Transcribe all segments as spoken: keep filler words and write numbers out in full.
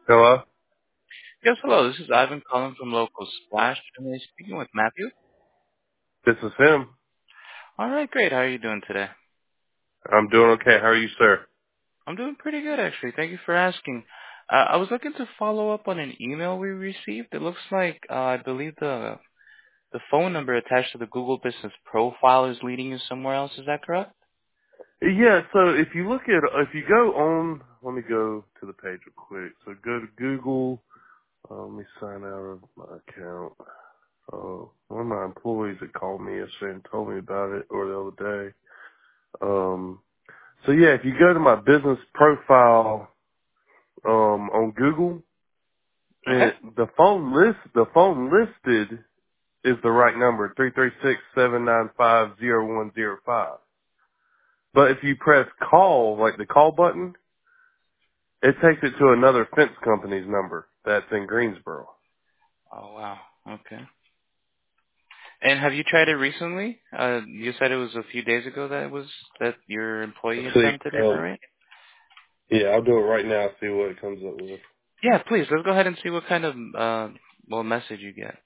Hello? Yes, hello. This is Ivan calling from Local Splash. Am I speaking with Matthew? This is him. All right, great. How are you doing today? I'm doing okay. How are you, sir? I'm doing pretty good, actually. Thank you for asking. Uh, I was looking to follow up on an email we received. It looks like uh, I believe the the phone number attached to the Google Business profile is leading you somewhere else. Is that correct? Yeah, so if you look at, if you go on, let me go to the page real quick. So go to Google. Uh, let me sign out of my account. Uh, one of my employees that called me yesterday and told me about it, or the other day. Um, so yeah, if you go to my business profile, um, on Google, Okay. it, the phone list, the phone listed is the right number, three three six, seven nine five, zero one zero five. But if you press call, like the call button, it takes it to another fence company's number that's in Greensboro. Oh wow. Okay. And have you tried it recently? Uh, you said it was a few days ago that it was that your employee See, attempted it, um, right? yeah, I'll do it right now, see what it comes up with. Yeah, please. Let's go ahead and see what kind of uh, well message you get.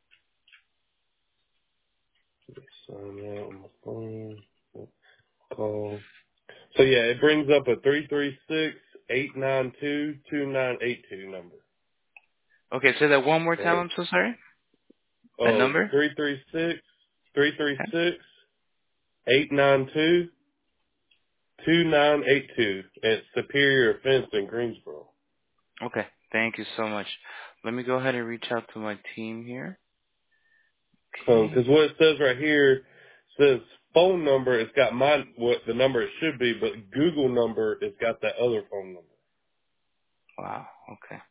Sign out on my phone, call. So yeah, it brings up a three three six, eight nine two, two nine eight two number. Okay, say that one more time. Right. I'm so sorry. That Oh, number? three three six, three three Okay. six, eight nine two, two nine eight two at Superior Fence in Greensboro. Okay. Thank you so much. Let me go ahead and reach out to my team here. Okay. Because what it says right here says phone number. It's got my what the number it should be, but Google number it's got that other phone number. Wow. Okay.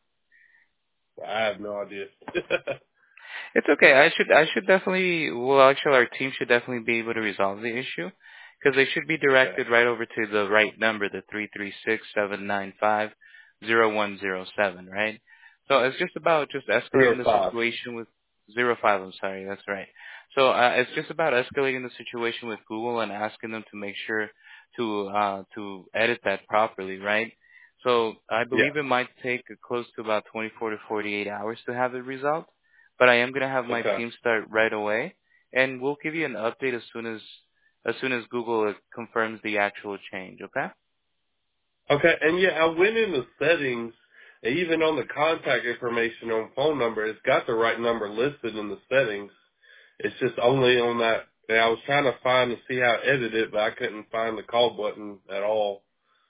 I have no idea. It's okay. I should I should definitely well actually our team should definitely be able to resolve the issue because they should be Okay. directed right over to the right number, the three three six seven nine five zero one zero seven, right? So it's just about just Zero escalating the five. situation with zero five. I'm sorry, that's right. So uh, it's just about escalating the situation with Google and asking them to make sure to uh, to edit that properly, right? So I Yeah. believe it might take close to about twenty-four to forty-eight hours to have it resolved, but I am going to have my Okay. team start right away, and we'll give you an update as soon as as soon as Google uh, confirms the actual change. Okay? Okay. And yeah, I went in the settings. And even on the contact information on phone number, it's got the right number listed in the settings. It's just only on that. And I was trying to find to see how to edit it, but I couldn't find the call button at all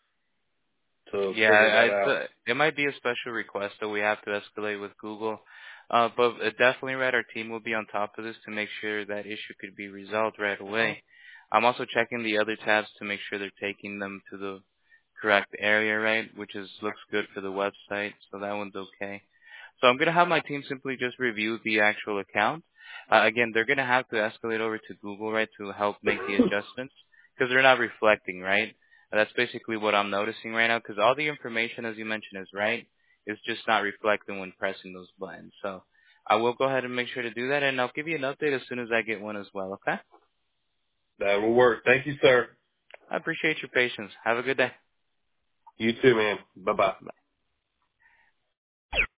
to Yeah, figure I, that it's out. a, it might be a special request that we have to escalate with Google, uh, but uh, definitely, right. Our team will be on top of this to make sure that issue could be resolved right away. I'm also checking the other tabs to make sure they're taking them to the correct area, right, which is looks good for the website, so that one's okay. So I'm gonna have my team simply just review the actual account. Uh, again, they're gonna have to escalate over to Google, right, to help make the adjustments because they're not reflecting, right. That's basically what I'm noticing right now because all the information, as you mentioned, is right. It's just not reflecting when pressing those buttons. So I will go ahead and make sure to do that, and I'll give you an update as soon as I get one as well. Okay. That will work. Thank you, sir. I appreciate your patience. Have a good day. You too, man. Bye bye.